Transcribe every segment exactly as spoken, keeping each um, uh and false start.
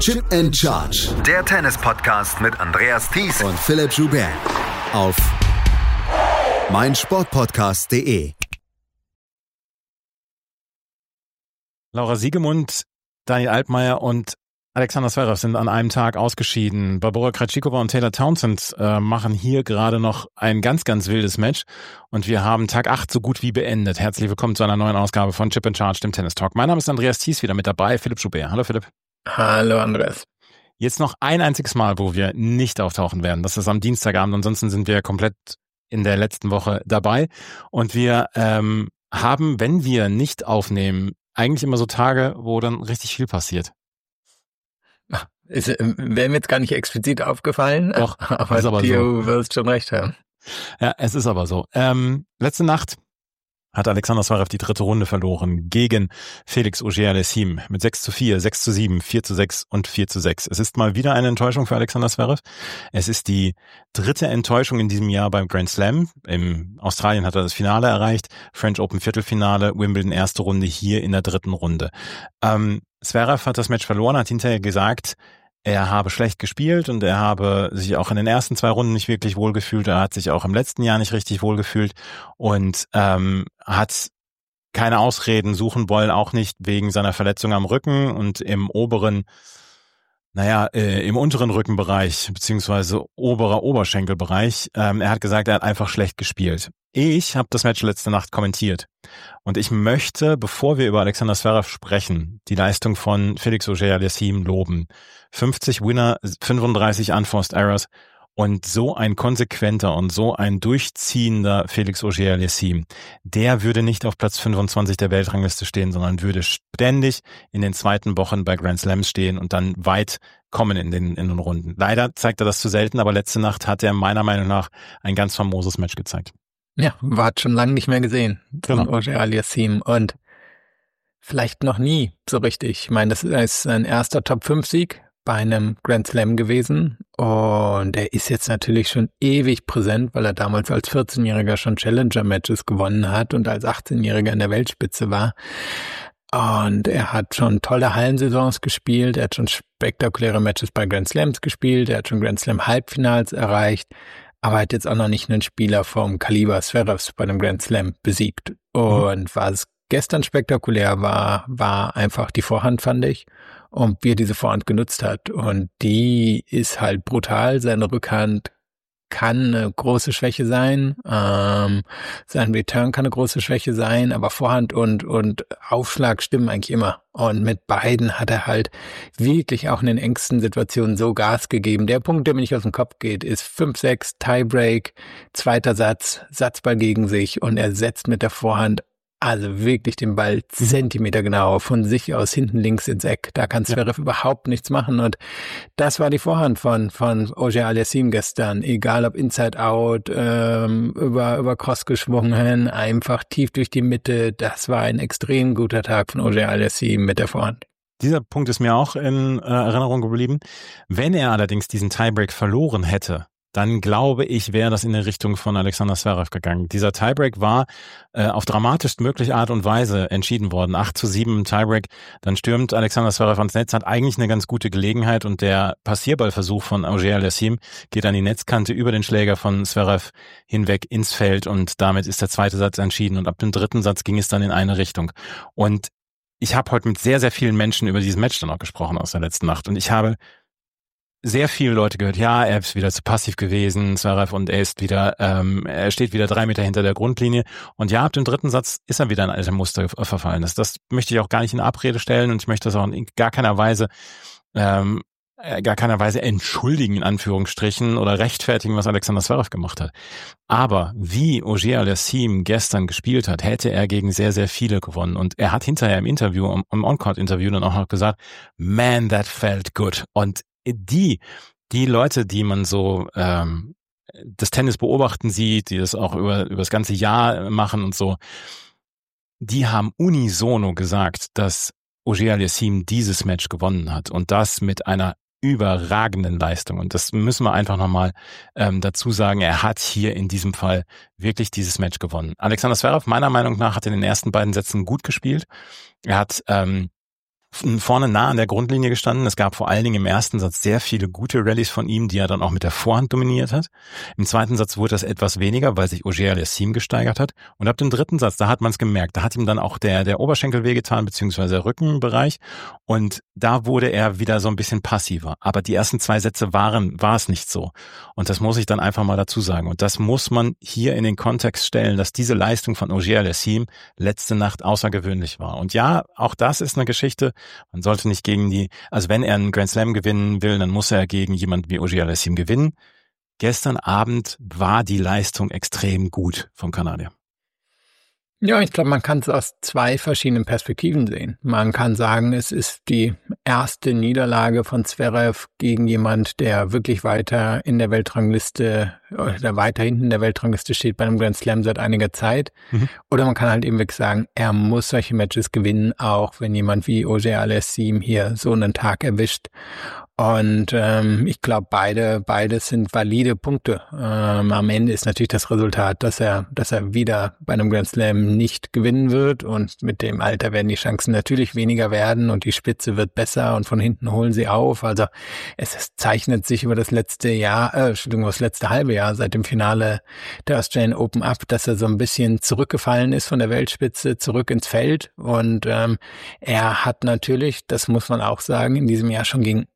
Chip and Charge. Der Tennis-Podcast mit Andreas Thies und Philipp Joubert. Auf meinsportpodcast punkt de. Laura Siegemund, Daniel Altmaier und Alexander Zverev sind an einem Tag ausgeschieden. Barbora Krejcikova und Taylor Townsend äh, machen hier gerade noch ein ganz, ganz wildes Match. Und wir haben Tag acht so gut wie beendet. Herzlich willkommen zu einer neuen Ausgabe von Chip and Charge, dem Tennis Talk. Mein Name ist Andreas Thies, wieder mit dabei, Philipp Joubert. Hallo Philipp. Hallo Andreas. Jetzt noch ein einziges Mal, wo wir nicht auftauchen werden. Das ist am Dienstagabend. Ansonsten sind wir komplett in der letzten Woche dabei. Und wir ähm, haben, wenn wir nicht aufnehmen, eigentlich immer so Tage, wo dann richtig viel passiert. Ist, wäre mir jetzt gar nicht explizit aufgefallen, Doch, aber, ist aber du so. wirst schon recht haben. Ja, es ist aber so. Ähm, letzte Nacht hat Alexander Zverev die dritte Runde verloren gegen Felix Auger-Aliassime mit sechs zu vier, sechs zu sieben, vier zu sechs und vier zu sechs. Es ist mal wieder eine Enttäuschung für Alexander Zverev. Es ist die dritte Enttäuschung in diesem Jahr beim Grand Slam. In Australien hat er das Finale erreicht, French Open Viertelfinale, Wimbledon erste Runde, hier in der dritten Runde. Ähm, Zverev hat das Match verloren, hat hinterher gesagt, er habe schlecht gespielt und er habe sich auch in den ersten zwei Runden nicht wirklich wohlgefühlt. Er hat sich auch im letzten Jahr nicht richtig wohlgefühlt und ähm, hat keine Ausreden suchen wollen, auch nicht wegen seiner Verletzung am Rücken und im oberen, naja, äh, im unteren Rückenbereich beziehungsweise oberer Oberschenkelbereich. Ähm, er hat gesagt, er hat einfach schlecht gespielt. Ich habe das Match letzte Nacht kommentiert und ich möchte, bevor wir über Alexander Zverev sprechen, die Leistung von Felix Auger-Aliassime loben. fünfzig Winner, fünfunddreißig Unforced Errors und so ein konsequenter und so ein durchziehender Felix Auger-Aliassime, der würde nicht auf Platz fünfundzwanzig der Weltrangliste stehen, sondern würde ständig in den zweiten Wochen bei Grand Slams stehen und dann weit kommen in den, in den Runden. Leider zeigt er das zu selten, aber letzte Nacht hat er meiner Meinung nach ein ganz famoses Match gezeigt. Ja, war schon lange nicht mehr gesehen von Genau. Auger-Aliassime und vielleicht noch nie so richtig. Ich meine, das ist ein erster Top fünf Sieg bei einem Grand Slam gewesen und er ist jetzt natürlich schon ewig präsent, weil er damals als vierzehnjähriger schon Challenger-Matches gewonnen hat und als achtzehnjähriger in der Weltspitze war. Und er hat schon tolle Hallensaisons gespielt, er hat schon spektakuläre Matches bei Grand Slams gespielt, er hat schon Grand Slam Halbfinals erreicht, aber er hat jetzt auch noch nicht einen Spieler vom Kaliber Zverevs bei einem Grand Slam besiegt. Und mhm. was gestern spektakulär war, war einfach die Vorhand, fand ich, und wie er diese Vorhand genutzt hat. Und die ist halt brutal. Seine Rückhand kann eine große Schwäche sein. Ähm, sein Return kann eine große Schwäche sein, aber Vorhand und, und Aufschlag stimmen eigentlich immer. Und mit beiden hat er halt wirklich auch in den engsten Situationen so Gas gegeben. Der Punkt, der mir nicht aus dem Kopf geht, ist fünf sechs, Tiebreak, zweiter Satz, Satzball gegen sich und er setzt mit der Vorhand also wirklich den Ball Zentimeter genau von sich aus hinten links ins Eck. Da kann Zverev ja überhaupt nichts machen. Und das war die Vorhand von von Auger-Aliassime gestern. Egal ob Inside Out, ähm, über über Cross geschwungen, einfach tief durch die Mitte. Das war ein extrem guter Tag von Auger-Aliassime mit der Vorhand. Dieser Punkt ist mir auch in äh, Erinnerung geblieben. Wenn er allerdings diesen Tiebreak verloren hätte, dann glaube ich, wäre das in die Richtung von Alexander Zverev gegangen. Dieser Tiebreak war äh, auf dramatisch mögliche Art und Weise entschieden worden. acht zu sieben im Tiebreak, dann stürmt Alexander Zverev ans Netz, hat eigentlich eine ganz gute Gelegenheit und der Passierballversuch von Auger-Aliassime geht an die Netzkante über den Schläger von Zverev hinweg ins Feld und damit ist der zweite Satz entschieden und ab dem dritten Satz ging es dann in eine Richtung. Und ich habe heute mit sehr, sehr vielen Menschen über dieses Match dann auch gesprochen aus der letzten Nacht und ich habe sehr viele Leute gehört, ja, er ist wieder zu passiv gewesen, Zverev, und er ist wieder, ähm, er steht wieder drei Meter hinter der Grundlinie. Und ja, ab dem dritten Satz ist er wieder in alte Muster verfallen. Das, das möchte ich auch gar nicht in Abrede stellen und ich möchte das auch in gar keiner Weise, ähm, gar keiner Weise entschuldigen, in Anführungsstrichen, oder rechtfertigen, was Alexander Zverev gemacht hat. Aber wie Auger-Aliassime gestern gespielt hat, hätte er gegen sehr, sehr viele gewonnen. Und er hat hinterher im Interview, im On-Court-Interview dann auch noch gesagt, man, that felt good. Und die, die Leute, die man so ähm, das Tennis beobachten sieht, die das auch über, über das ganze Jahr machen und so, die haben unisono gesagt, dass Auger-Aliassime dieses Match gewonnen hat und das mit einer überragenden Leistung. Und das müssen wir einfach nochmal ähm, dazu sagen, er hat hier in diesem Fall wirklich dieses Match gewonnen. Alexander Zverev, meiner Meinung nach, hat in den ersten beiden Sätzen gut gespielt. Er hat ähm, vorne nah an der Grundlinie gestanden. Es gab vor allen Dingen im ersten Satz sehr viele gute Rallyes von ihm, die er dann auch mit der Vorhand dominiert hat. Im zweiten Satz wurde das etwas weniger, weil sich Auger-Aliassime gesteigert hat. Und ab dem dritten Satz, da hat man es gemerkt, da hat ihm dann auch der, der Oberschenkel wehgetan, beziehungsweise der Rückenbereich. Und da wurde er wieder so ein bisschen passiver. Aber die ersten zwei Sätze waren, war es nicht so. Und das muss ich dann einfach mal dazu sagen. Und das muss man hier in den Kontext stellen, dass diese Leistung von Auger-Aliassime letzte Nacht außergewöhnlich war. Und ja, auch das ist eine Geschichte. Man sollte nicht gegen die, also wenn er einen Grand Slam gewinnen will, dann muss er gegen jemanden wie Auger-Aliassime gewinnen. Gestern Abend war die Leistung extrem gut vom Kanadier. Ja, ich glaube, man kann es aus zwei verschiedenen Perspektiven sehen. Man kann sagen, es ist die erste Niederlage von Zverev gegen jemand, der wirklich weiter in der Weltrangliste oder weiter hinten in der Weltrangliste steht bei einem Grand Slam seit einiger Zeit. Mhm. Oder man kann halt eben wirklich sagen, er muss solche Matches gewinnen, auch wenn jemand wie Auger-Aliassime hier so einen Tag erwischt. Und ähm, ich glaube, beide, beides sind valide Punkte. Ähm, am Ende ist natürlich das Resultat, dass er, dass er wieder bei einem Grand Slam nicht gewinnen wird. Und mit dem Alter werden die Chancen natürlich weniger werden und die Spitze wird besser und von hinten holen sie auf. Also es, es zeichnet sich über das letzte Jahr, äh, Entschuldigung, das letzte halbe Jahr seit dem Finale der Australian Open ab, dass er so ein bisschen zurückgefallen ist von der Weltspitze zurück ins Feld. Und ähm, er hat natürlich, das muss man auch sagen, in diesem Jahr schon gegen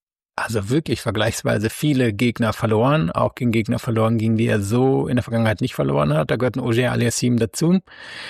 also wirklich vergleichsweise viele Gegner verloren, auch gegen Gegner verloren, gegen die er so in der Vergangenheit nicht verloren hat. Da gehört ein Auger-Aliassime dazu.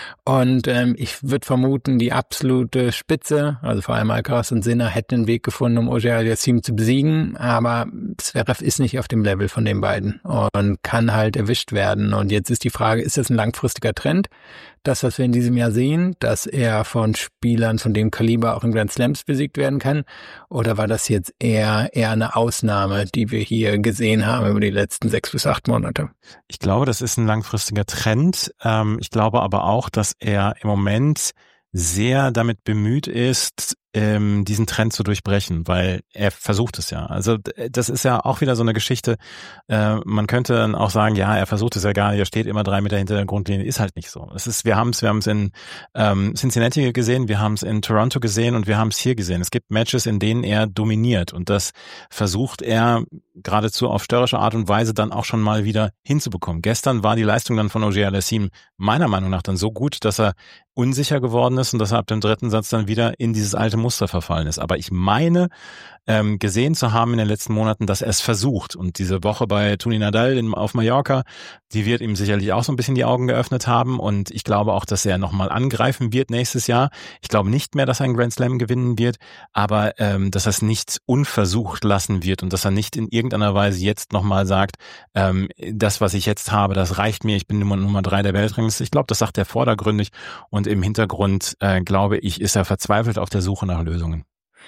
Und ähm, ich würde vermuten, die absolute Spitze, also vor allem Alcaraz und Sinner, hätten einen Weg gefunden, um Auger-Aliassime zu besiegen. Aber Zverev ist nicht auf dem Level von den beiden und kann halt erwischt werden. Und jetzt ist die Frage, ist das ein langfristiger Trend? Das, was wir in diesem Jahr sehen, dass er von Spielern von dem Kaliber auch in Grand Slams besiegt werden kann? Oder war das jetzt eher eher eine Ausnahme, die wir hier gesehen haben über die letzten sechs bis acht Monate? Ich glaube, das ist ein langfristiger Trend. Ich glaube aber auch, dass er im Moment sehr damit bemüht ist, ähm, diesen Trend zu durchbrechen, weil er versucht es ja. Also das ist ja auch wieder so eine Geschichte. Äh, man könnte dann auch sagen, ja, er versucht es ja gar nicht, er steht immer drei Meter hinter der Grundlinie, ist halt nicht so. Es ist, wir haben es, wir haben es in ähm, Cincinnati gesehen, wir haben es in Toronto gesehen und wir haben es hier gesehen. Es gibt Matches, in denen er dominiert und das versucht er geradezu auf störrische Art und Weise dann auch schon mal wieder hinzubekommen. Gestern war die Leistung dann von Auger-Aliassime meiner Meinung nach dann so gut, dass er unsicher geworden ist und dass er ab dem dritten Satz dann wieder in dieses alte Muster verfallen ist. Aber ich meine, ähm, gesehen zu haben in den letzten Monaten, dass er es versucht. Und diese Woche bei Toni Nadal in, auf Mallorca, die wird ihm sicherlich auch so ein bisschen die Augen geöffnet haben. Und ich glaube auch, dass er nochmal angreifen wird nächstes Jahr. Ich glaube nicht mehr, dass er einen Grand Slam gewinnen wird, aber ähm, dass er es nicht unversucht lassen wird und dass er nicht in irgendeiner Weise jetzt nochmal sagt, ähm, das, was ich jetzt habe, das reicht mir, ich bin Nummer, Nummer drei der Weltrangliste. Ich glaube, das sagt er vordergründig und im Hintergrund, äh, glaube ich, ist er verzweifelt auf der Suche nach Lösungen.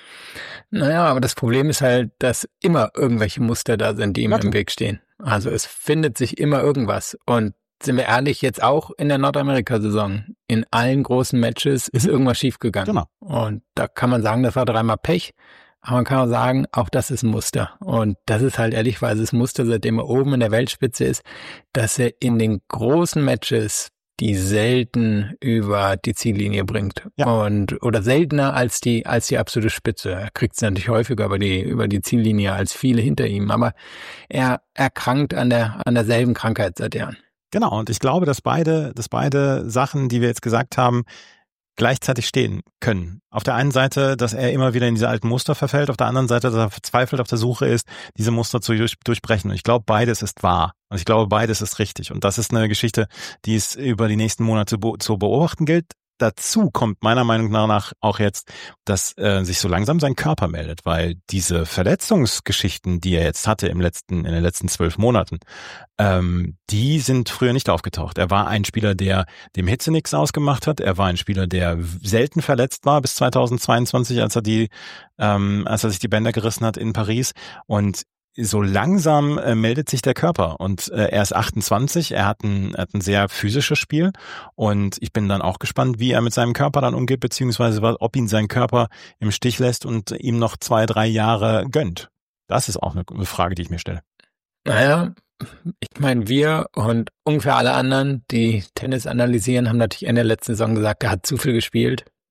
Naja, aber das Problem ist halt, dass immer irgendwelche Muster da sind, die ihm im Weg stehen. Also es findet sich immer irgendwas. Und sind wir ehrlich, jetzt auch in der Nordamerika-Saison, in allen großen Matches ist irgendwas schiefgegangen. Genau. Und da kann man sagen, das war dreimal Pech. Aber man kann auch sagen, auch das ist ein Muster. Und das ist halt ehrlichweise das Muster, seitdem er oben in der Weltspitze ist, dass er in den großen Matches die selten über die Ziellinie bringt. Ja. Und oder seltener als die als die absolute Spitze. Er kriegt es natürlich häufiger über die über die Ziellinie als viele hinter ihm, aber er erkrankt an der an derselben Krankheit seit Jahren. Genau, und ich glaube, dass beide dass beide Sachen, die wir jetzt gesagt haben, gleichzeitig stehen können. Auf der einen Seite, dass er immer wieder in diese alten Muster verfällt, auf der anderen Seite, dass er verzweifelt auf der Suche ist, diese Muster zu durch, durchbrechen. Und ich glaube, beides ist wahr. Und ich glaube, beides ist richtig. Und das ist eine Geschichte, die es über die nächsten Monate be- zu beobachten gilt. Dazu kommt meiner Meinung nach auch jetzt, dass äh, sich so langsam sein Körper meldet, weil diese Verletzungsgeschichten, die er jetzt hatte im letzten, in den letzten zwölf Monaten, ähm, die sind früher nicht aufgetaucht. Er war ein Spieler, der dem Hitze nichts ausgemacht hat. Er war ein Spieler, der selten verletzt war bis zweitausendzweiundzwanzig, als er die, ähm, als er sich die Bänder gerissen hat in Paris. Und so langsam äh, meldet sich der Körper und äh, er ist achtundzwanzig, er hat ein, er hat ein sehr physisches Spiel und ich bin dann auch gespannt, wie er mit seinem Körper dann umgeht, beziehungsweise ob ihn sein Körper im Stich lässt und ihm noch zwei, drei Jahre gönnt. Das ist auch eine, eine Frage, die ich mir stelle. Naja, ich meine, wir und ungefähr alle anderen, die Tennis analysieren, haben natürlich Ende der letzten Saison gesagt, er hat zu viel gespielt.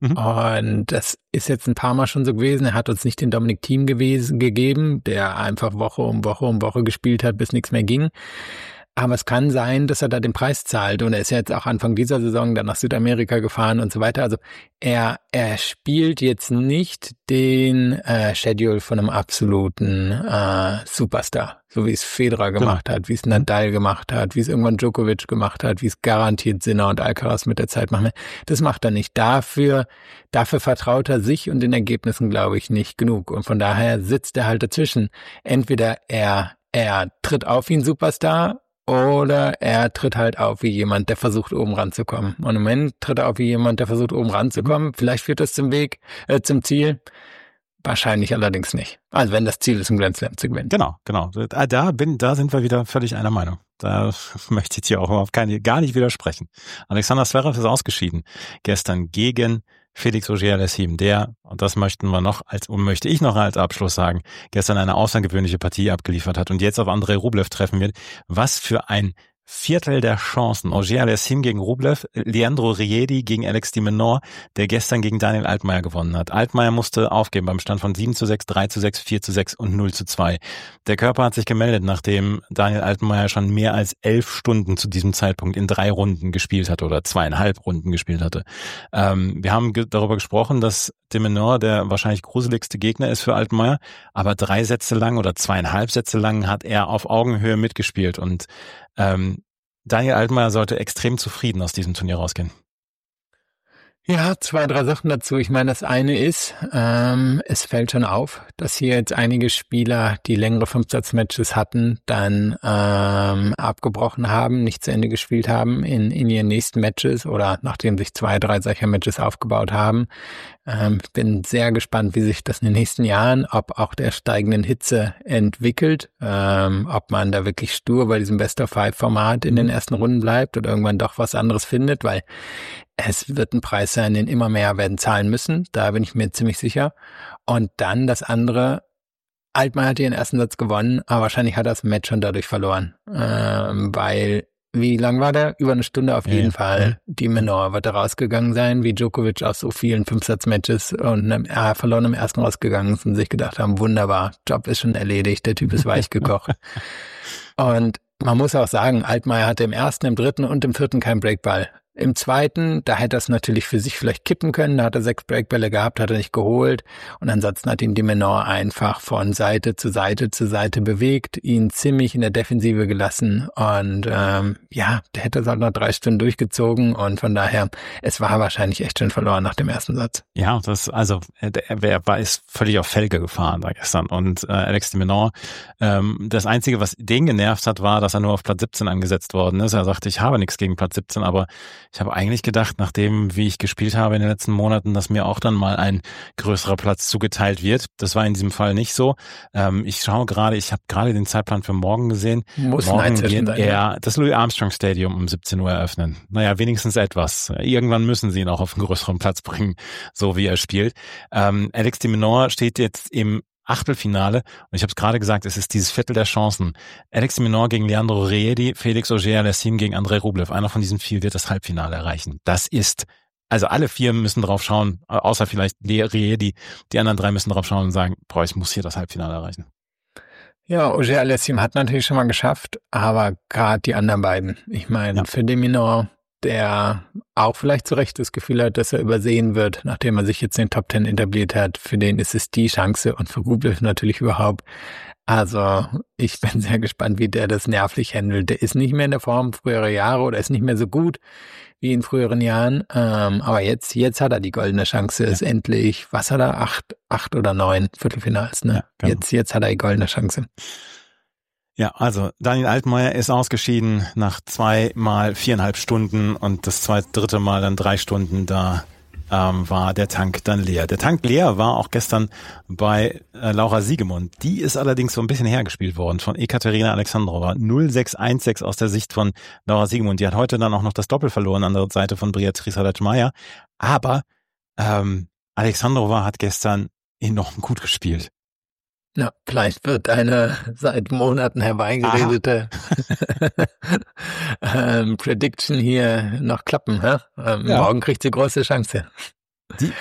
Mhm. Und das ist jetzt ein paar Mal schon so gewesen. Er hat uns nicht den Dominic Thiem gewesen, gegeben, der einfach Woche um Woche um Woche gespielt hat, bis nichts mehr ging. Aber es kann sein, dass er da den Preis zahlt. Und er ist ja jetzt auch Anfang dieser Saison dann nach Südamerika gefahren und so weiter. Also er er spielt jetzt nicht den äh, Schedule von einem absoluten äh, Superstar. So wie es Federer gemacht genau. hat, wie es Nadal gemacht hat, wie es irgendwann Djokovic gemacht hat, wie es garantiert Sinner und Alcaraz mit der Zeit machen. Das macht er nicht. Dafür, dafür vertraut er sich und den Ergebnissen, glaube ich, nicht genug. Und von daher sitzt er halt dazwischen. Entweder er, er tritt auf wie ein Superstar, oder er tritt halt auf wie jemand, der versucht, oben ranzukommen. Und im Moment tritt er auf wie jemand, der versucht, oben ranzukommen. Vielleicht führt das zum Weg, äh, zum Ziel. Wahrscheinlich allerdings nicht. Also wenn das Ziel ist, einen Grand Slam zu gewinnen. Genau, genau. Da bin, da sind wir wieder völlig einer Meinung. Da möchte ich dir auch auf keine, gar nicht widersprechen. Alexander Zverev ist ausgeschieden. Gestern gegen Felix Auger-Aliassime, der, und das möchten wir noch als, und möchte ich noch als Abschluss sagen, gestern eine außergewöhnliche Partie abgeliefert hat und jetzt auf Andrei Rublev treffen wird. Was für ein Viertel der Chancen. Auger-Aliassime gegen Rublev, Leandro Riedi gegen Alex de Minaur, der gestern gegen Daniel Altmaier gewonnen hat. Altmaier musste aufgeben beim Stand von sieben zu sechs, drei zu sechs, vier zu sechs und null zu zwei. Der Körper hat sich gemeldet, nachdem Daniel Altmaier schon mehr als elf Stunden zu diesem Zeitpunkt in drei Runden gespielt hatte oder zweieinhalb Runden gespielt hatte. Ähm, wir haben ge- darüber gesprochen, dass de Minaur der wahrscheinlich gruseligste Gegner ist für Altmaier, aber drei Sätze lang oder zweieinhalb Sätze lang hat er auf Augenhöhe mitgespielt und ähm, Daniel Altmaier sollte extrem zufrieden aus diesem Turnier rausgehen. Ja, zwei, drei Sachen dazu. Ich meine, das eine ist, ähm, es fällt schon auf, dass hier jetzt einige Spieler, die längere Fünfsatz-Matches hatten, dann ähm, abgebrochen haben, nicht zu Ende gespielt haben in, in ihren nächsten Matches oder nachdem sich zwei, drei solcher Matches aufgebaut haben. Ähm, ich bin sehr gespannt, wie sich das in den nächsten Jahren, ob auch der steigenden Hitze entwickelt, ähm, ob man da wirklich stur bei diesem Best-of-Five-Format in den ersten Runden bleibt oder irgendwann doch was anderes findet, weil es wird ein Preis sein, den immer mehr werden zahlen müssen. Da bin ich mir ziemlich sicher. Und dann das andere, Altmaier hat ihren ersten Satz gewonnen, aber wahrscheinlich hat er das Match schon dadurch verloren. Ähm, weil, wie lang war der? Über eine Stunde auf jeden ja. Fall. De Minaur wird da rausgegangen sein, wie Djokovic aus so vielen Fünfsatz-Matches und äh, verloren im ersten rausgegangen ist und sich gedacht haben, wunderbar, Job ist schon erledigt, der Typ ist weich gekocht. Und man muss auch sagen, Altmaier hatte im ersten, im dritten und im vierten keinen Breakball. Im zweiten, da hätte er es natürlich für sich vielleicht kippen können, da hat er sechs Breakbälle gehabt, hat er nicht geholt und ansonsten hat ihn de Minaur einfach von Seite zu Seite zu Seite bewegt, ihn ziemlich in der Defensive gelassen und ähm, ja, der hätte es halt noch drei Stunden durchgezogen und von daher, es war wahrscheinlich echt schon verloren nach dem ersten Satz. Ja, das also er, er war ist völlig auf Felge gefahren da gestern und äh, Alex de Minaur, ähm, das Einzige, was den genervt hat, war, dass er nur auf Platz siebzehn angesetzt worden ist. Er sagte, ich habe nichts gegen Platz siebzehn, aber ich habe eigentlich gedacht, nachdem, wie ich gespielt habe in den letzten Monaten, dass mir auch dann mal ein größerer Platz zugeteilt wird. Das war in diesem Fall nicht so. Ähm, ich schaue gerade, ich habe gerade den Zeitplan für morgen gesehen. Muss morgen wird er ja. das Louis Armstrong Stadium um siebzehn Uhr eröffnen. Naja, wenigstens etwas. Irgendwann müssen sie ihn auch auf einen größeren Platz bringen, so wie er spielt. Ähm, Alex de Minaur steht jetzt im Achtelfinale und ich habe es gerade gesagt, es ist dieses Viertel der Chancen. Alex de Minaur gegen Leandro Riedi, Felix Auger-Aliassime gegen Andrei Rublev. Einer von diesen vier wird das Halbfinale erreichen. Das ist, also alle vier müssen drauf schauen, außer vielleicht Riedi. Die anderen drei müssen drauf schauen und sagen, boah, ich muss hier das Halbfinale erreichen. Ja, Auger-Aliassime hat natürlich schon mal geschafft, aber gerade die anderen beiden. Ich meine, ja. für de Minaur, der auch vielleicht zu Recht das Gefühl hat, dass er übersehen wird, nachdem er sich jetzt in den Top Ten etabliert hat. Für den ist es die Chance und für Rublev natürlich überhaupt. Also ich bin sehr gespannt, wie der das nervlich handelt. Der ist nicht mehr in der Form früherer Jahre oder ist nicht mehr so gut wie in früheren Jahren. Ähm, aber jetzt jetzt hat er die goldene Chance. Ja. Ist endlich, was hat er? Acht, acht oder neun Viertelfinals. Ne? Ja, genau. Jetzt jetzt hat er die goldene Chance. Ja, also Daniel Altmaier ist ausgeschieden nach zweimal viereinhalb Stunden und das zweite, dritte Mal dann drei Stunden, da ähm, war der Tank dann leer. Der Tank leer war auch gestern bei äh, Laura Siegemund. Die ist allerdings so ein bisschen hergespielt worden von Ekaterina Alexandrova. null sechs eins sechs aus der Sicht von Laura Siegemund. Die hat heute dann auch noch das Doppel verloren an der Seite von Beatriz Haddad-Maia. Aber ähm, Alexandrova hat gestern enorm gut gespielt. Ja, vielleicht wird eine seit Monaten herbeigeredete ähm, Prediction hier noch klappen. Hä? Ähm, ja. Morgen kriegt sie große Chance. Die,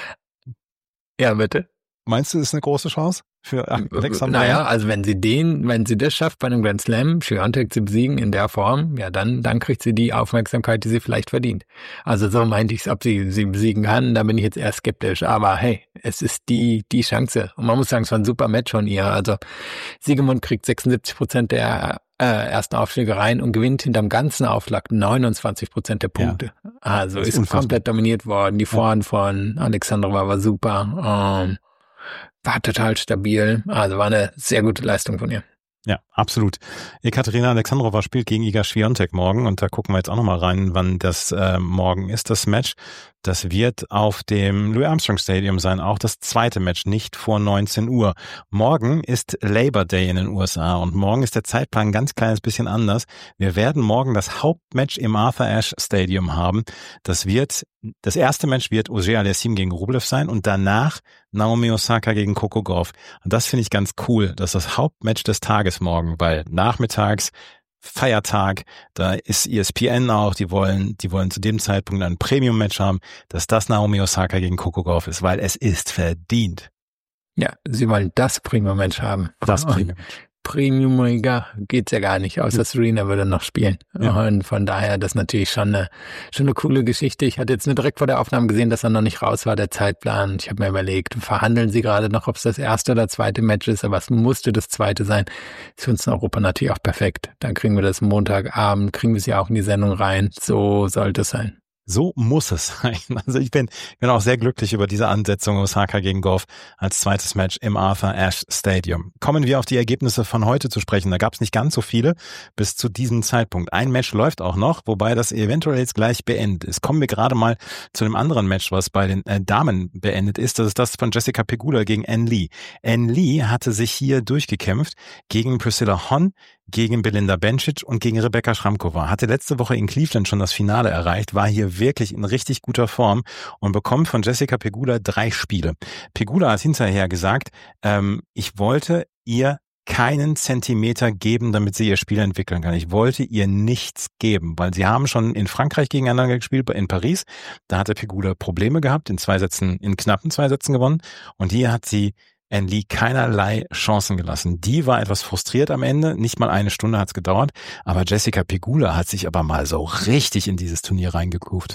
ja, bitte. Meinst du, ist eine große Chance für Alexander? Naja, also wenn sie den, wenn sie das schafft, bei einem Grand Slam Swiatek zu besiegen in der Form, ja, dann, dann kriegt sie die Aufmerksamkeit, die sie vielleicht verdient. Also so meinte ich es, ob sie sie besiegen kann, da bin ich jetzt eher skeptisch. Aber hey, es ist die, die Chance. Und man muss sagen, es war ein super Match von ihr. Also Siegemund kriegt sechsundsiebzig Prozent der äh, ersten Aufschläge rein und gewinnt hinterm ganzen Aufschlag neunundzwanzig Prozent der Punkte. Ja. Also ist, ist komplett dominiert worden. Die Vorhand ja. von Alexandrova war super. Ähm, War total stabil, also war eine sehr gute Leistung von ihr. Ja, absolut. Ekaterina Alexandrova spielt gegen Iga Swiatek morgen und da gucken wir jetzt auch nochmal rein, wann das äh, morgen ist, das Match. Das wird auf dem Louis Armstrong Stadium sein, auch das zweite Match, nicht vor neunzehn Uhr. Morgen ist Labor Day in den U S A und morgen ist der Zeitplan ein ganz kleines bisschen anders. Wir werden morgen das Hauptmatch im Arthur Ashe Stadium haben. Das wird, das erste Match wird Auger-Aliassime gegen Rublev sein und danach Naomi Osaka gegen Coco Gauff. Und das finde ich ganz cool, dass das Hauptmatch des Tages morgen, weil nachmittags Feiertag, da ist E S P N auch, die wollen, die wollen zu dem Zeitpunkt ein Premium-Match haben, dass das Naomi Osaka gegen Coco Gauff ist, weil es ist verdient. Ja, sie wollen das Premium-Match haben. Das Premium-Match. Premium-Liga geht's ja gar nicht, außer Serena würde noch spielen. Ja. Und von daher, das ist natürlich schon eine, schon eine coole Geschichte. Ich hatte jetzt nur direkt vor der Aufnahme gesehen, dass er noch nicht raus war, der Zeitplan. Ich habe mir überlegt, verhandeln sie gerade noch, ob es das erste oder zweite Match ist, aber es musste das zweite sein. Ist für uns in Europa natürlich auch perfekt. Dann kriegen wir das Montagabend, kriegen wir es ja auch in die Sendung rein. So sollte es sein. So muss es sein. Also ich bin, bin auch sehr glücklich über diese Ansetzung Osaka gegen Gauff als zweites Match im Arthur Ashe Stadium. Kommen wir auf die Ergebnisse von heute zu sprechen. Da gab es nicht ganz so viele bis zu diesem Zeitpunkt. Ein Match läuft auch noch, wobei das eventuell jetzt gleich beendet ist. Kommen wir gerade mal zu dem anderen Match, was bei den äh, Damen beendet ist. Das ist das von Jessica Pegula gegen Ann Lee. Ann Lee hatte sich hier durchgekämpft gegen Priscilla Hon, gegen Belinda Bencic und gegen Rebecca Schramkova. Hatte letzte Woche in Cleveland schon das Finale erreicht, war hier wirklich in richtig guter Form und bekommt von Jessica Pegula drei Spiele. Pegula hat hinterher gesagt, ähm, ich wollte ihr keinen Zentimeter geben, damit sie ihr Spiel entwickeln kann. Ich wollte ihr nichts geben, weil sie haben schon in Frankreich gegeneinander gespielt, in Paris. Da hatte Pegula Probleme gehabt, in zwei Sätzen, in knappen zwei Sätzen gewonnen und hier hat sie Ann Lee keinerlei Chancen gelassen. Die war etwas frustriert am Ende, nicht mal eine Stunde hat's gedauert, aber Jessica Pegula hat sich aber mal so richtig in dieses Turnier reingekuft.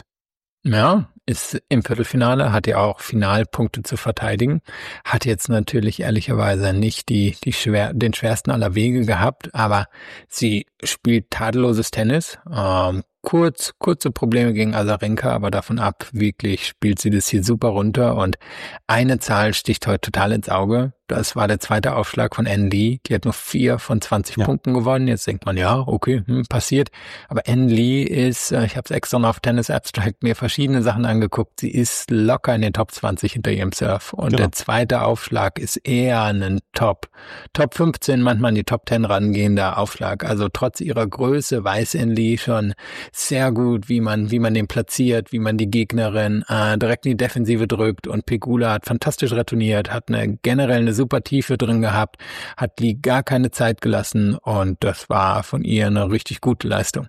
Ja, ist im Viertelfinale, hat ja auch Finalpunkte zu verteidigen, hat jetzt natürlich ehrlicherweise nicht die, die schwer, den schwersten aller Wege gehabt, aber sie spielt tadelloses Tennis, ähm, kurz, kurze Probleme gegen Azarenka, aber davon ab, wirklich spielt sie das hier super runter und eine Zahl sticht heute total ins Auge. Das war der zweite Aufschlag von Ann Lee. Die hat nur vier von zwanzig ja. Punkten gewonnen. Jetzt denkt man, ja, okay, hm, passiert. Aber Ann Lee ist, ich habe es extra noch auf Tennis Abstract mir verschiedene Sachen angeguckt. Sie ist locker in den Top zwanzig hinter ihrem Surf. Und genau. Der zweite Aufschlag ist eher ein Top, Top fünfzehn, manchmal in die Top zehn rangehender Aufschlag. Also trotz ihrer Größe weiß Ann Lee schon sehr gut, wie man, wie man den platziert, wie man die Gegnerin äh, direkt in die Defensive drückt. Und Pegula hat fantastisch retourniert, hat eine generell eine super Tiefe drin gehabt, hat Lee gar keine Zeit gelassen und das war von ihr eine richtig gute Leistung.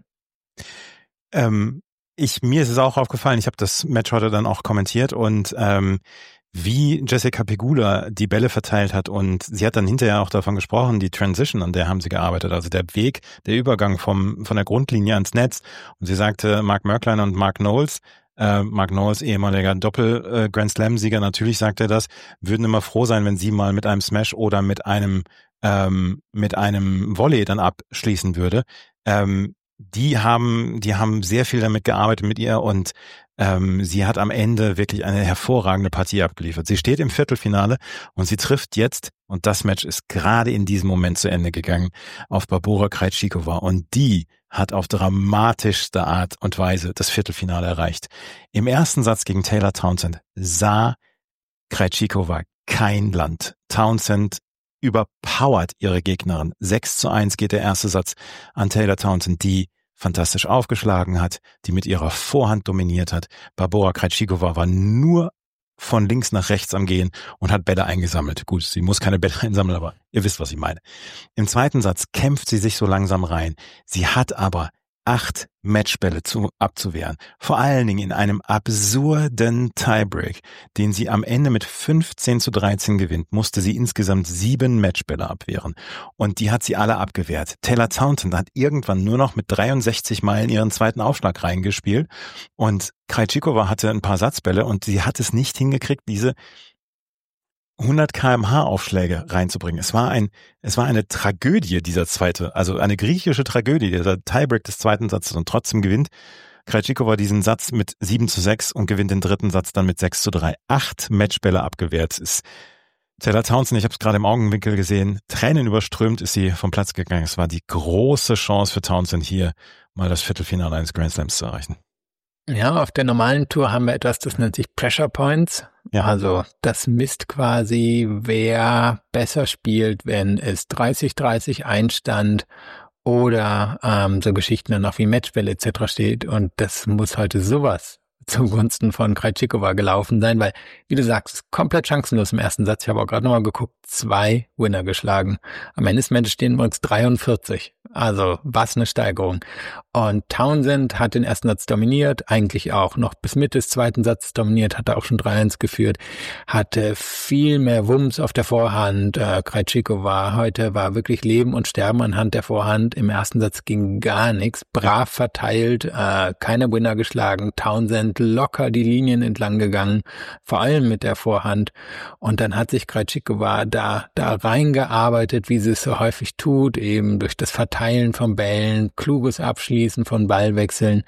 Ähm, ich, mir ist es auch aufgefallen, ich habe das Match heute dann auch kommentiert und ähm, wie Jessica Pegula die Bälle verteilt hat und sie hat dann hinterher auch davon gesprochen, die Transition, an der haben sie gearbeitet, also der Weg, der Übergang vom von der Grundlinie ans Netz und sie sagte, Mark Merklein und Mark Knowles, Äh, Mark Knowles, ehemaliger Doppel-Grand-Slam-Sieger, natürlich sagt er das, würden immer froh sein, wenn sie mal mit einem Smash oder mit einem ähm, mit einem Volley dann abschließen würde. Ähm, die haben die haben sehr viel damit gearbeitet mit ihr und ähm, sie hat am Ende wirklich eine hervorragende Partie abgeliefert. Sie steht im Viertelfinale und sie trifft jetzt, und das Match ist gerade in diesem Moment zu Ende gegangen, auf Barbora Krejcikova und die hat auf dramatischste Art und Weise das Viertelfinale erreicht. Im ersten Satz gegen Taylor Townsend sah Krejcikova kein Land. Townsend überpowert ihre Gegnerin. sechs zu eins geht der erste Satz an Taylor Townsend, die fantastisch aufgeschlagen hat, die mit ihrer Vorhand dominiert hat. Barbora Krejcikova war nur von links nach rechts am Gehen und hat Bälle eingesammelt. Gut, sie muss keine Bälle einsammeln, aber ihr wisst, was ich meine. Im zweiten Satz kämpft sie sich so langsam rein. Sie hat aber acht Matchbälle zu, abzuwehren. Vor allen Dingen in einem absurden Tiebreak, den sie am Ende mit fünfzehn zu dreizehn gewinnt, musste sie insgesamt sieben Matchbälle abwehren. Und die hat sie alle abgewehrt. Taylor Townsend hat irgendwann nur noch mit dreiundsechzig Meilen ihren zweiten Aufschlag reingespielt. Und Krejcikova hatte ein paar Satzbälle und sie hat es nicht hingekriegt, diese hundert Kilometer pro Stunde Aufschläge reinzubringen. Es war ein, es war eine Tragödie, dieser zweite, also eine griechische Tragödie, dieser Tiebreak des zweiten Satzes, und trotzdem gewinnt Krejcikova diesen Satz mit sieben zu sechs und gewinnt den dritten Satz dann mit sechs zu drei. Acht Matchbälle abgewehrt. Ist Taylor Townsend, ich habe es gerade im Augenwinkel gesehen, Tränen überströmt ist sie vom Platz gegangen. Es war die große Chance für Townsend, hier mal das Viertelfinale eines Grand Slams zu erreichen. Ja, auf der normalen Tour haben wir etwas, das nennt sich Pressure Points. Ja. Also das misst quasi, wer besser spielt, wenn es dreißig dreißig Einstand oder ähm, so Geschichten dann auch wie Matchbälle et cetera steht. Und das muss heute sowas zugunsten von Krejcikova gelaufen sein, weil, wie du sagst, komplett chancenlos im ersten Satz. Ich habe auch gerade nochmal geguckt, zwei Winner geschlagen. Am Ende des Matches stehen wir uns dreiundvierzig. Also, was eine Steigerung. Und Townsend hat den ersten Satz dominiert, eigentlich auch noch bis Mitte des zweiten Satzes dominiert, hatte auch schon drei eins geführt, hatte viel mehr Wumms auf der Vorhand. Äh, Krejcikova heute war wirklich Leben und Sterben anhand der Vorhand. Im ersten Satz ging gar nichts, brav verteilt, äh, keine Winner geschlagen. Townsend locker die Linien entlang gegangen, vor allem mit der Vorhand. Und dann hat sich Krejcikova da, da reingearbeitet, wie sie es so häufig tut, eben durch das Verteilen von Bällen, kluges Abschließen von Ballwechseln.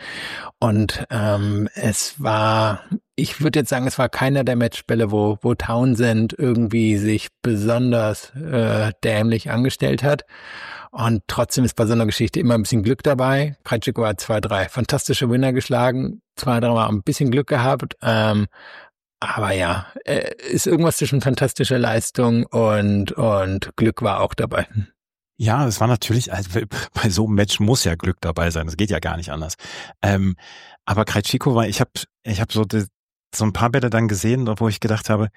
Und ähm, es war, ich würde jetzt sagen, es war keiner der Matchbälle, wo, wo Townsend irgendwie sich besonders äh, dämlich angestellt hat. Und trotzdem ist bei so einer Geschichte immer ein bisschen Glück dabei. Krejcikova hat zwei, drei fantastische Winner geschlagen, zwei, drei Mal ein bisschen Glück gehabt. Ähm, aber ja, äh, ist irgendwas zwischen fantastischer Leistung und, und Glück war auch dabei. Ja, es war natürlich, also bei so einem Match muss ja Glück dabei sein. Das geht ja gar nicht anders. Ähm, aber Krejcikova, ich habe ich hab so, so ein paar Bälle dann gesehen, wo ich gedacht habe,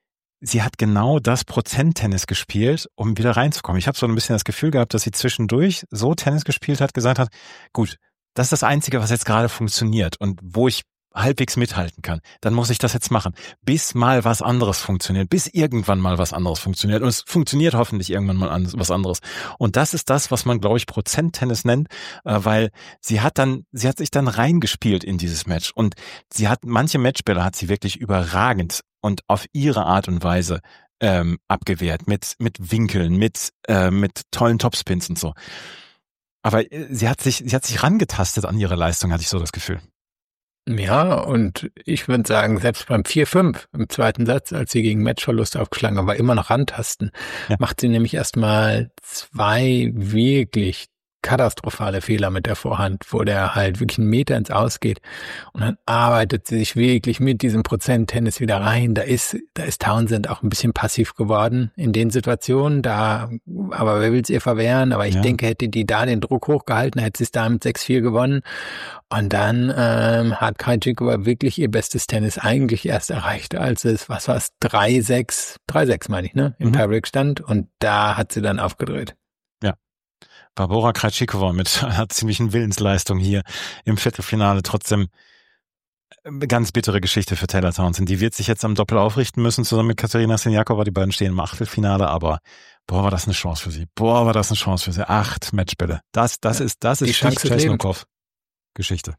sie hat genau das Prozent-Tennis gespielt, um wieder reinzukommen. Ich habe so ein bisschen das Gefühl gehabt, dass sie zwischendurch so Tennis gespielt hat, gesagt hat, gut, das ist das Einzige, was jetzt gerade funktioniert und wo ich halbwegs mithalten kann, dann muss ich das jetzt machen, bis mal was anderes funktioniert, bis irgendwann mal was anderes funktioniert. Und es funktioniert hoffentlich irgendwann mal was anderes. Und das ist das, was man, glaube ich, Prozent-Tennis nennt, weil sie hat dann, sie hat sich dann reingespielt in dieses Match. Und sie hat, manche Matchbälle hat sie wirklich überragend und auf ihre Art und Weise ähm, abgewehrt, mit, mit Winkeln, mit, äh, mit tollen Topspins und so. Aber sie hat sich, sie hat sich rangetastet an ihre Leistung, hatte ich so das Gefühl. Ja, und ich würde sagen, selbst beim vier fünf im zweiten Satz, als sie gegen Matchverlust aufgeschlagen war, immer noch rantasten, ja. Macht sie nämlich erstmal zwei wirklich katastrophale Fehler mit der Vorhand, wo der halt wirklich einen Meter ins Aus geht. Und dann arbeitet sie sich wirklich mit diesem Prozent-Tennis wieder rein. Da ist, da ist Townsend auch ein bisschen passiv geworden in den Situationen. Da, aber wer will es ihr verwehren? Aber ich ja. denke, hätte die da den Druck hochgehalten, hätte sie es da mit sechs vier gewonnen. Und dann ähm, hat Krejcikova wirklich ihr bestes Tennis eigentlich erst erreicht, als es, was war es, drei sechs, drei sechs meine ich, ne, im mhm. Tiebreak stand. Und da hat sie dann aufgedreht. Ja. Barbora Krejcikova mit einer ziemlichen Willensleistung hier im Viertelfinale. Trotzdem eine ganz bittere Geschichte für Taylor Townsend. Die wird sich jetzt am Doppel aufrichten müssen, zusammen mit Katerina Siniakova. Die beiden stehen im Achtelfinale, aber boah, war das eine Chance für sie. Boah, war das eine Chance für sie. Acht Matchbälle. Das, das ist, das ist die Chesnokov Geschichte.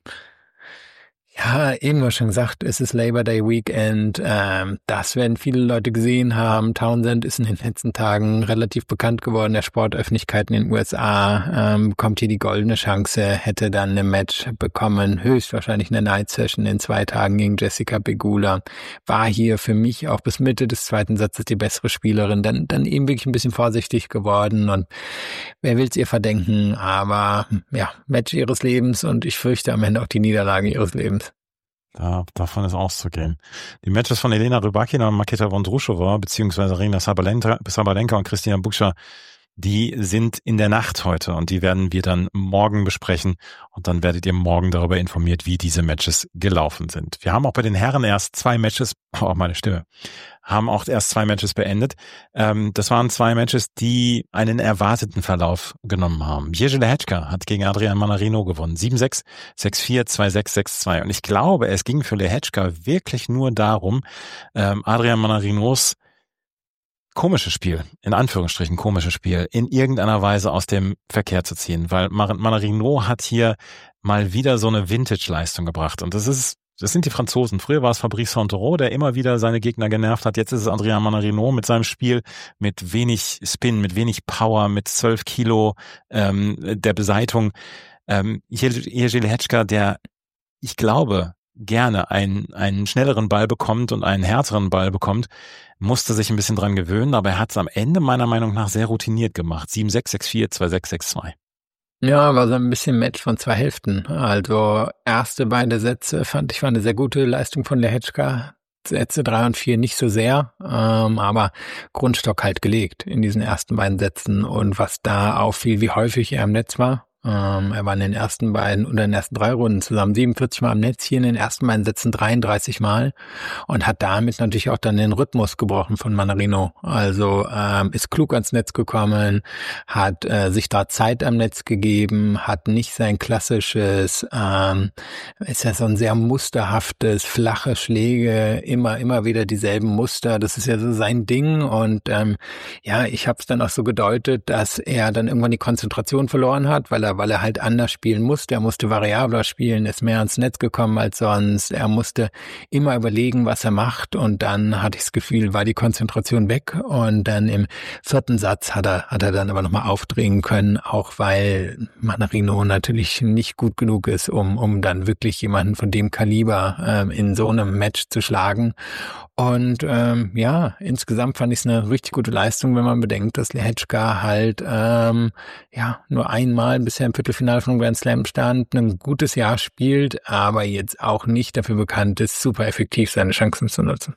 Ja, eben was schon gesagt, es ist Labor Day Weekend, ähm, das werden viele Leute gesehen haben. Townsend ist in den letzten Tagen relativ bekannt geworden, der Sportöffentlichkeit in den U S A, ähm, kommt hier die goldene Chance, hätte dann ein Match bekommen, höchstwahrscheinlich eine Night Session in zwei Tagen gegen Jessica Pegula, war hier für mich auch bis Mitte des zweiten Satzes die bessere Spielerin, dann, dann eben wirklich ein bisschen vorsichtig geworden und wer will's ihr verdenken, aber ja, Match ihres Lebens und ich fürchte am Ende auch die Niederlage ihres Lebens. Da, davon ist auszugehen. Die Matches von Elena Rybakina und Marketa Vondrushova, beziehungsweise Aryna Sabalenka, Sabalenka und Kristina Bukscha, die sind in der Nacht heute und die werden wir dann morgen besprechen und dann werdet ihr morgen darüber informiert, wie diese Matches gelaufen sind. Wir haben auch bei den Herren erst zwei Matches, oh meine Stimme, haben auch erst zwei Matches beendet. Ähm, das waren zwei Matches, die einen erwarteten Verlauf genommen haben. Jiří Lehečka hat gegen Adrian Mannarino gewonnen. sieben sechs, sechs vier, zwei sechs, sechs zwei. Und ich glaube, es ging für Lehečka wirklich nur darum, ähm, Adrian Mannarinos komisches Spiel, in Anführungsstrichen komisches Spiel, in irgendeiner Weise aus dem Verkehr zu ziehen. Weil Mannarino hat hier mal wieder so eine Vintage-Leistung gebracht. Und das ist Das sind die Franzosen. Früher war es Fabrice Santoro, der immer wieder seine Gegner genervt hat. Jetzt ist es Adrian Mannarino mit seinem Spiel, mit wenig Spin, mit wenig Power, mit zwölf Kilo ähm, der Beseitung. Ähm, Jiří Lehečka, der, ich glaube, gerne einen, einen schnelleren Ball bekommt und einen härteren Ball bekommt, musste sich ein bisschen dran gewöhnen, aber er hat es am Ende meiner Meinung nach sehr routiniert gemacht. sieben sechs, sechs vier, zwei sechs, sechs zwei. Ja, war so ein bisschen Match von zwei Hälften. Also erste beide Sätze fand ich war eine sehr gute Leistung von Lehečka. Sätze drei und vier nicht so sehr, ähm, aber Grundstock halt gelegt in diesen ersten beiden Sätzen. Und was da auffiel, wie häufig er im Netz war. Ähm, er war in den ersten beiden oder in den ersten drei Runden zusammen siebenundvierzig Mal am Netz, hier in den ersten beiden Sätzen dreiunddreißig Mal und hat damit natürlich auch dann den Rhythmus gebrochen von Mannarino. Also ähm, ist klug ans Netz gekommen, hat äh, sich da Zeit am Netz gegeben, hat nicht sein klassisches, ähm, ist ja so ein sehr musterhaftes, flache Schläge, immer immer wieder dieselben Muster. Das ist ja so sein Ding und ähm, ja, ich habe es dann auch so gedeutet, dass er dann irgendwann die Konzentration verloren hat, weil er weil er halt anders spielen musste. Er musste variabler spielen, ist mehr ans Netz gekommen als sonst. Er musste immer überlegen, was er macht und dann hatte ich das Gefühl, war die Konzentration weg und dann im vierten Satz hat er hat er dann aber nochmal aufdrehen können, auch weil Mannarino natürlich nicht gut genug ist, um um dann wirklich jemanden von dem Kaliber ähm, in so einem Match zu schlagen. Und ähm, ja, insgesamt fand ich es eine richtig gute Leistung, wenn man bedenkt, dass Lehečka halt ähm, ja nur einmal bisher im Viertelfinale von Grand Slam stand, ein gutes Jahr spielt, aber jetzt auch nicht dafür bekannt ist, super effektiv seine Chancen zu nutzen.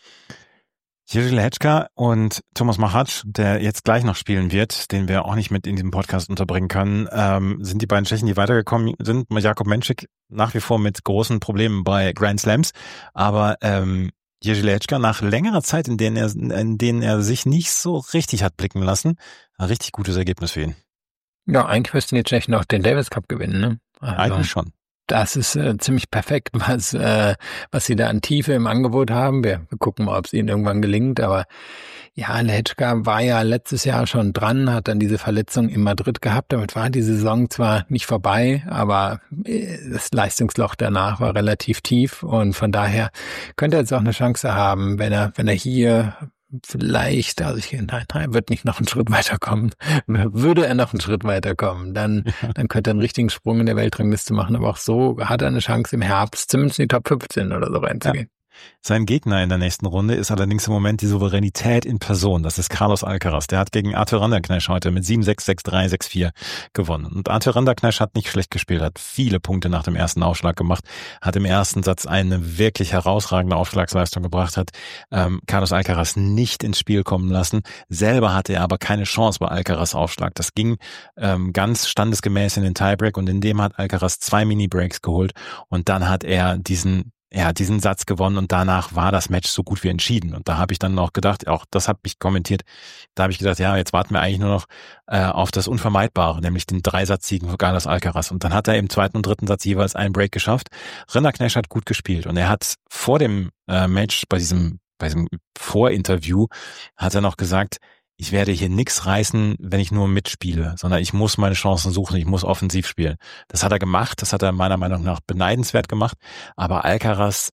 Jiří Lehečka und Tomáš Machač, der jetzt gleich noch spielen wird, den wir auch nicht mit in diesem Podcast unterbringen können, ähm, sind die beiden Tschechen, die weitergekommen sind. Jakub Menšík nach wie vor mit großen Problemen bei Grand Slams, aber ähm, Jiří Lehečka nach längerer Zeit, in denen er, in denen er sich nicht so richtig hat blicken lassen, ein richtig gutes Ergebnis für ihn. Ja, eigentlich müssten die Tschechen auch den Davis Cup gewinnen, ne? Also, eigentlich schon. Das ist äh, ziemlich perfekt, was äh, was sie da an Tiefe im Angebot haben. Wir, wir gucken mal, ob es ihnen irgendwann gelingt. Aber ja, Lehečka war ja letztes Jahr schon dran, hat dann diese Verletzung in Madrid gehabt. Damit war die Saison zwar nicht vorbei, aber das Leistungsloch danach war relativ tief. Und von daher könnte er jetzt auch eine Chance haben, wenn er wenn er hier vielleicht, also ich, nein, nein, wird nicht noch einen Schritt weiterkommen. Würde er noch einen Schritt weiterkommen, dann, ja. dann könnte er einen richtigen Sprung in der Weltrangliste machen. Aber auch so hat er eine Chance im Herbst, zumindest in die Top fünfzehn oder so reinzugehen. Ja. Sein Gegner in der nächsten Runde ist allerdings im Moment die Souveränität in Person. Das ist Carlos Alcaraz. Der hat gegen Arthur Randerknecht heute mit sieben sechs, sechs drei, sechs vier gewonnen. Und Arthur Randerknecht hat nicht schlecht gespielt, hat viele Punkte nach dem ersten Aufschlag gemacht, hat im ersten Satz eine wirklich herausragende Aufschlagsleistung gebracht, hat ähm, Carlos Alcaraz nicht ins Spiel kommen lassen. Selber hatte er aber keine Chance bei Alcaraz Aufschlag. Das ging ähm, ganz standesgemäß in den Tiebreak und in dem hat Alcaraz zwei Mini-Breaks geholt und dann hat er diesen Er hat diesen Satz gewonnen und danach war das Match so gut wie entschieden. Und da habe ich dann noch gedacht, auch das hat mich kommentiert, da habe ich gedacht, ja, jetzt warten wir eigentlich nur noch äh, auf das Unvermeidbare, nämlich den Dreisatz-Sieg von Carlos Alcaraz. Und dann hat er im zweiten und dritten Satz jeweils einen Break geschafft. Randerknecht hat gut gespielt und er hat vor dem äh, Match, bei diesem, bei diesem Vorinterview, hat er noch gesagt, ich werde hier nichts reißen, wenn ich nur mitspiele, sondern ich muss meine Chancen suchen, ich muss offensiv spielen. Das hat er gemacht, das hat er meiner Meinung nach beneidenswert gemacht, aber Alcaraz,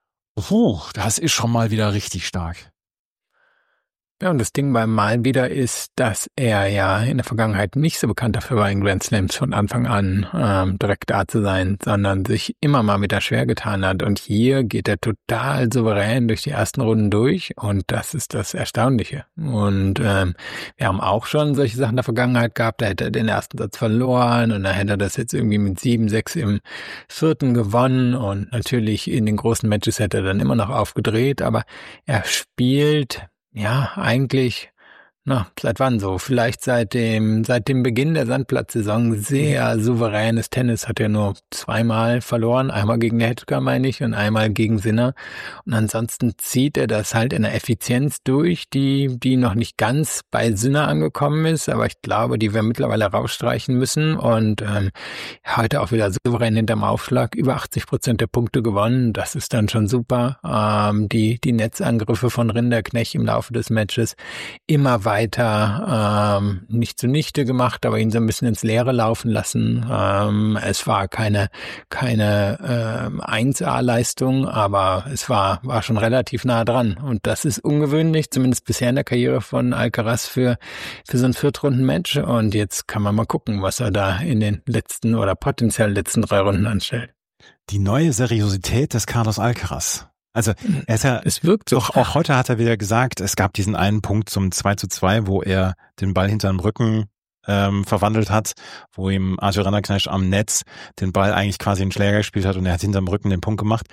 puh, das ist schon mal wieder richtig stark. Ja, und das Ding beim Mal wieder ist, dass er ja in der Vergangenheit nicht so bekannt dafür war, in Grand Slams von Anfang an ähm, direkt da zu sein, sondern sich immer mal wieder schwer getan hat. Und hier geht er total souverän durch die ersten Runden durch und das ist das Erstaunliche. Und ähm, wir haben auch schon solche Sachen in der Vergangenheit gehabt, da hätte er den ersten Satz verloren und dann hätte er das jetzt irgendwie mit sieben sechs im vierten gewonnen und natürlich in den großen Matches hätte er dann immer noch aufgedreht, aber er spielt ja, eigentlich na, seit wann so? Vielleicht seit dem, seit dem Beginn der Sandplatzsaison sehr souveränes Tennis. Hat er nur zweimal verloren. Einmal gegen Hečka, meine ich, und einmal gegen Sinner. Und ansonsten zieht er das halt in der Effizienz durch, die, die noch nicht ganz bei Sinner angekommen ist. Aber ich glaube, die wir mittlerweile rausstreichen müssen. Und ähm, heute auch wieder souverän hinterm Aufschlag. Über achtzig Prozent der Punkte gewonnen. Das ist dann schon super. Ähm, die, die Netzangriffe von Rinderknecht im Laufe des Matches immer weiter weiter ähm, nicht zunichte gemacht, aber ihn so ein bisschen ins Leere laufen lassen. Ähm, es war keine keine ähm, eins A-Leistung, aber es war war schon relativ nah dran. Und das ist ungewöhnlich, zumindest bisher in der Karriere von Alcaraz für für so ein Viertrunden-Match. Und jetzt kann man mal gucken, was er da in den letzten oder potenziell letzten drei Runden anstellt. Die neue Seriosität des Carlos Alcaraz. Also er ist ja, es wirkt so. Auch, auch heute hat er wieder gesagt, es gab diesen einen Punkt zum zwei zu zwei, wo er den Ball hinter dem Rücken ähm, verwandelt hat, wo ihm Arthur Rinderknecht am Netz den Ball eigentlich quasi in den Schläger gespielt hat und er hat hinterm Rücken den Punkt gemacht.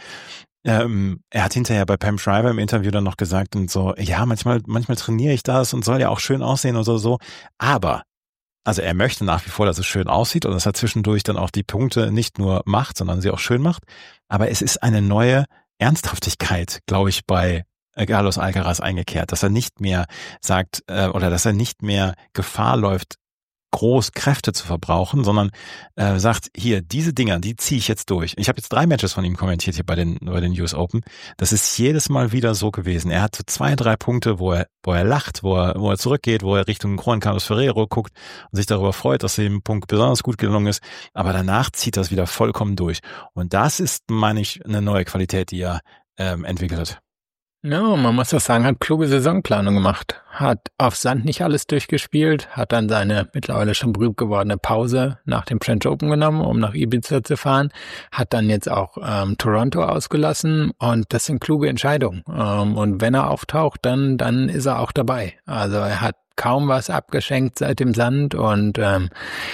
Ähm, er hat hinterher bei Pam Shriver im Interview dann noch gesagt und so, ja, manchmal manchmal trainiere ich das und soll ja auch schön aussehen und so, so. Aber also er möchte nach wie vor, dass es schön aussieht und dass er zwischendurch dann auch die Punkte nicht nur macht, sondern sie auch schön macht. Aber es ist eine neue Ernsthaftigkeit, glaube ich, bei Carlos Alcaraz eingekehrt, dass er nicht mehr sagt äh, oder dass er nicht mehr Gefahr läuft, groß Kräfte zu verbrauchen, sondern äh, sagt, hier, diese Dinger, die ziehe ich jetzt durch. Ich habe jetzt drei Matches von ihm kommentiert hier bei den bei den U S Open. Das ist jedes Mal wieder so gewesen. Er hat so zwei, drei Punkte, wo er wo er lacht, wo er wo er zurückgeht, wo er Richtung Juan Carlos Ferrero guckt und sich darüber freut, dass dem Punkt besonders gut gelungen ist. Aber danach zieht das wieder vollkommen durch. Und das ist, meine ich, eine neue Qualität, die er ähm, entwickelt hat. Ja, man muss das sagen, hat kluge Saisonplanung gemacht. Hat auf Sand nicht alles durchgespielt, hat dann seine mittlerweile schon berühmt gewordene Pause nach dem French Open genommen, um nach Ibiza zu fahren, hat dann jetzt auch ähm, Toronto ausgelassen und das sind kluge Entscheidungen. Ähm, und wenn er auftaucht, dann dann ist er auch dabei. Also er hat kaum was abgeschenkt seit dem Sand und ähm,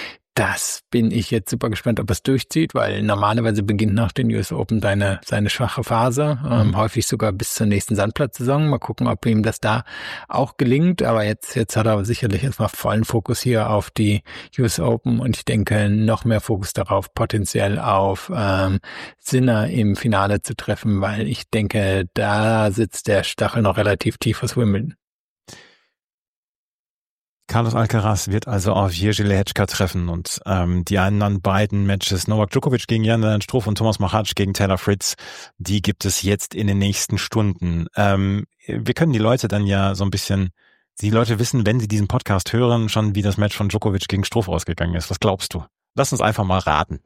das bin ich jetzt super gespannt, ob es durchzieht, weil normalerweise beginnt nach den U S Open seine seine schwache Phase, ähm, mhm. häufig sogar bis zur nächsten Sandplatzsaison. Mal gucken, ob ihm das da auch gelingt. Aber jetzt jetzt hat er sicherlich erstmal vollen Fokus hier auf die U S Open und ich denke noch mehr Fokus darauf, potenziell auf ähm, Sinner im Finale zu treffen, weil ich denke, da sitzt der Stachel noch relativ tief aus Wimbledon. Carlos Alcaraz wird also auf Jiří Lehečka treffen und ähm, die anderen beiden Matches, Novak Djokovic gegen Jan Struff und Thomas Machac gegen Taylor Fritz, die gibt es jetzt in den nächsten Stunden. Ähm, wir können die Leute dann ja so ein bisschen, die Leute wissen, wenn sie diesen Podcast hören, schon wie das Match von Djokovic gegen Struff ausgegangen ist. Was glaubst du? Lass uns einfach mal raten.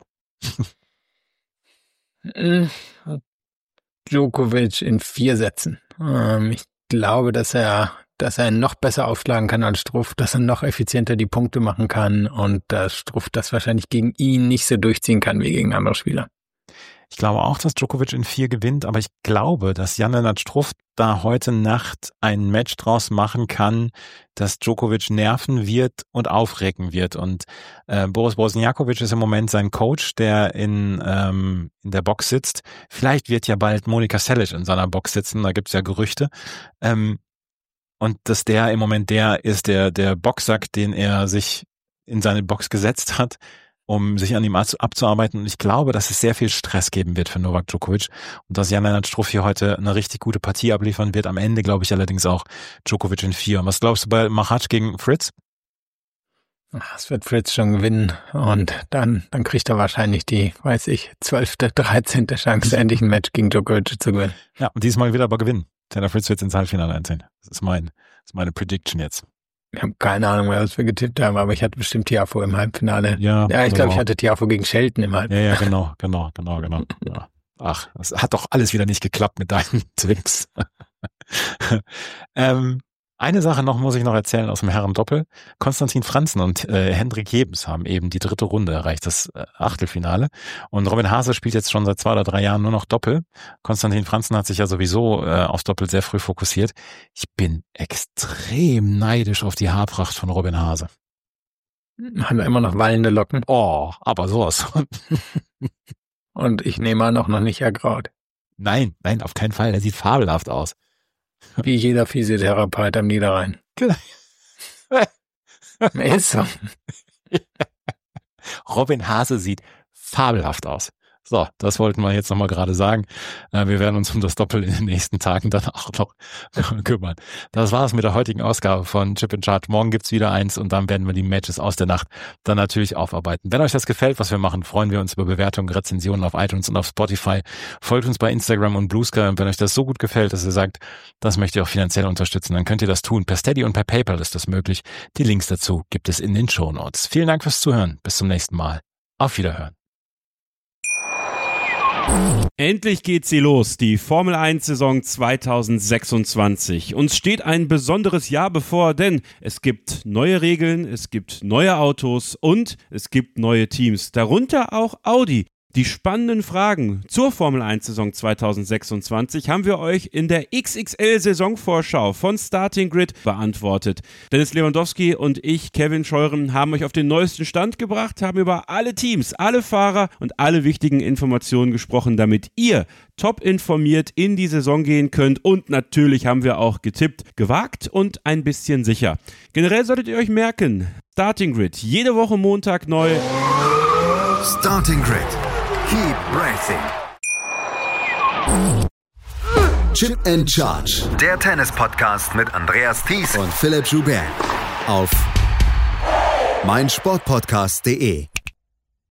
Djokovic in vier Sätzen. Ähm, ich glaube, dass er dass er noch besser aufschlagen kann als Struff, dass er noch effizienter die Punkte machen kann und dass Struff das wahrscheinlich gegen ihn nicht so durchziehen kann wie gegen andere Spieler. Ich glaube auch, dass Djokovic in vier gewinnt, aber ich glaube, dass Jan-Lennart Struff da heute Nacht ein Match draus machen kann, das Djokovic nerven wird und aufregen wird. Und äh, Boris Wozniacki ist im Moment sein Coach, der in ähm, in der Box sitzt. Vielleicht wird ja bald Monica Seles in seiner Box sitzen, da gibt's ja Gerüchte. Ähm, Und dass der im Moment der ist, der der Boxsack, den er sich in seine Box gesetzt hat, um sich an ihm abzuarbeiten. Und ich glaube, dass es sehr viel Stress geben wird für Novak Djokovic und dass Jan-Lennart Struff hier heute eine richtig gute Partie abliefern wird. Am Ende glaube ich allerdings auch Djokovic in vier. Und was glaubst du bei Machac gegen Fritz? Es wird Fritz schon gewinnen und dann dann kriegt er wahrscheinlich die, weiß ich, zwölfte, dreizehnte Chance, endlich ein Match gegen Djokovic zu gewinnen. Ja, und diesmal wieder aber gewinnen. Taylor Fritz wird ins Halbfinale einziehen. Das ist mein, das ist meine Prediction jetzt. Ich habe keine Ahnung mehr, was wir getippt haben, aber ich hatte bestimmt Tiafoe im Halbfinale. Ja, ja ich genau. glaube, ich hatte Tiafoe gegen Shelton im Halbfinale. Ja, ja, genau, genau, genau, genau. Ja. Ach, das hat doch alles wieder nicht geklappt mit deinen Tricks. ähm, Eine Sache noch muss ich noch erzählen aus dem Herren-Doppel. Konstantin Franzen und äh, Hendrik Jebens haben eben die dritte Runde erreicht, das äh, Achtelfinale. Und Robin Haase spielt jetzt schon seit zwei oder drei Jahren nur noch Doppel. Konstantin Franzen hat sich ja sowieso äh, aufs Doppel sehr früh fokussiert. Ich bin extrem neidisch auf die Haarpracht von Robin Haase. Haben wir immer noch wallende Locken. Oh, aber sowas. Und ich nehme an, auch noch nicht ergraut. Nein, nein, auf keinen Fall. Er sieht fabelhaft aus. Wie jeder Physiotherapeut am Niederrhein. Genau. Ist so. Robin Haase sieht fabelhaft aus. So, das wollten wir jetzt nochmal gerade sagen. Wir werden uns um das Doppel in den nächsten Tagen dann auch noch kümmern. Das war's mit der heutigen Ausgabe von Chip and Charge. Morgen gibt's wieder eins und dann werden wir die Matches aus der Nacht dann natürlich aufarbeiten. Wenn euch das gefällt, was wir machen, freuen wir uns über Bewertungen, Rezensionen auf iTunes und auf Spotify. Folgt uns bei Instagram und Blue Sky und wenn euch das so gut gefällt, dass ihr sagt, das möchte ihr auch finanziell unterstützen, dann könnt ihr das tun. Per Steady und per PayPal ist das möglich. Die Links dazu gibt es in den Shownotes. Vielen Dank fürs Zuhören. Bis zum nächsten Mal. Auf Wiederhören. Endlich geht sie los, die Formel eins Saison zwanzig sechsundzwanzig. Uns steht ein besonderes Jahr bevor, denn es gibt neue Regeln, es gibt neue Autos und es gibt neue Teams, darunter auch Audi. Die spannenden Fragen zur Formel eins Saison zwanzig sechsundzwanzig haben wir euch in der X X L-Saisonvorschau von Starting Grid beantwortet. Dennis Lewandowski und ich, Kevin Scheuren, haben euch auf den neuesten Stand gebracht, haben über alle Teams, alle Fahrer und alle wichtigen Informationen gesprochen, damit ihr top informiert in die Saison gehen könnt. Und natürlich haben wir auch getippt, gewagt und ein bisschen sicher. Generell solltet ihr euch merken, Starting Grid, jede Woche Montag neu. Starting Grid. Keep racing. Chip and Charge. Der Tennis-Podcast mit Andreas Thies und Philipp Joubert auf meinsportpodcast punkt de.